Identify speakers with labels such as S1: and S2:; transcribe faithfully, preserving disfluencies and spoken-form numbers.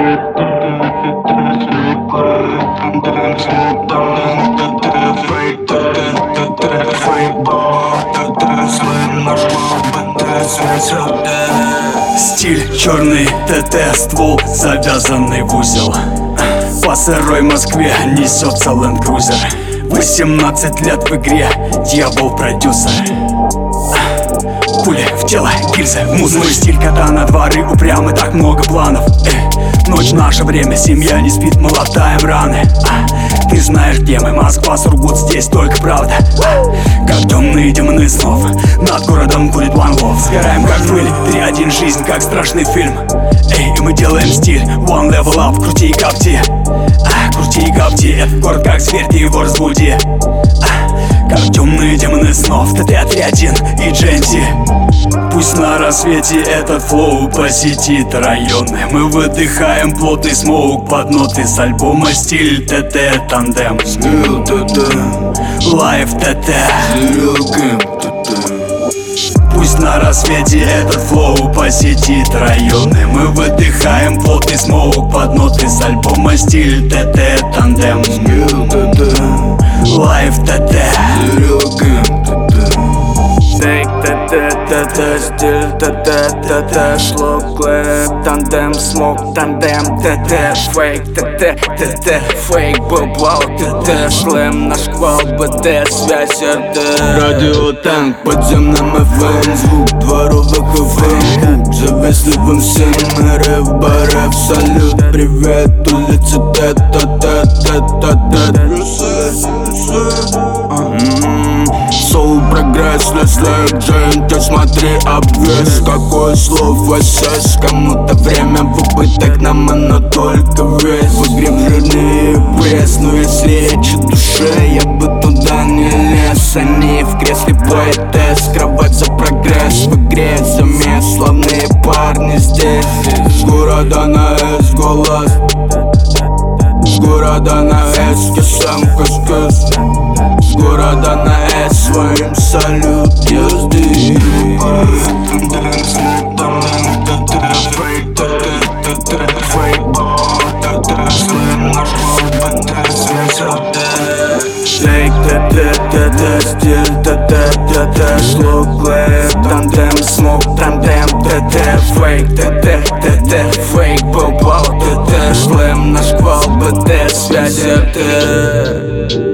S1: Стиль черный ТТ, ствол завязанный в узел. По сырой Москве несется Land Cruiser. Восемнадцать лет в игре, дьявол продюсер. Пули в тело, гильзы в музыку. Мой стиль кота на дворы, упрямый, так много планов. Эй, ночь, наше время, семья не спит, мы латаем раны. а, Ты знаешь, где мы, Москва, Сургут, здесь только правда. а, Как темные демоны снов, над городом курит One Love. Сгораем как пыль, три один жизнь, как страшный фильм. Эй, и мы делаем стиль, One Level Up, крути и копти. а, Крути и копти, этот город как зверь, ты его разбуди. а, Как темные демоны снов, ТТ три один и Дженти. Пусть на рассвете этот флоу посетит районы. Мы выдыхаем плотный смоук под ноты с альбома стиль ТТ тандем.
S2: Стиль ТТ,
S1: Лайф ТТ,
S2: Серега ТТ.
S1: Пусть на рассвете этот флоу посетит районы. Мы выдыхаем плотный смоук под ноты с альбома стиль ТТ тандем.
S2: Стиль ТТ,
S1: Лайф ТТ,
S2: Серега ТТ.
S3: Фейк ТТ, ТТ, стиль ТТ, ТТ, шло клэп, тандем, смог, тандем, ТТ, фейк ТТ, ТТ, фейк был блау, ТТ, шлем на шквал, БТ, связь РТ.
S2: Радиотанк, подземным эф эм, звук дворовых эф эм. Зависли в эм си, РФ, БРФ, салют, привет, улица Т-Т-Т-Т-Т-Т. Соул, прогресс, слэш, джейн, ты смотри обвес. Какое слово эс, кому-то время в убыток, нам оно только вес. В игре в жирный пресс, но если речь о душе, я бы туда не лез. Они в кресле поэтесс, кровать за прогресс. В игре замес, славные парни здесь. С города на С голос, с города на С кисам кус-кус. С города на С своим салют езды.
S3: Фейк ТТ, ТТ, стиль ТТ, ТТ, шло клэп, тандем, смог, тандем, ТТ, фейк ТТ, ТТ, фейк был блау, ТТ, шлем на шквал, БТ, связь РТ.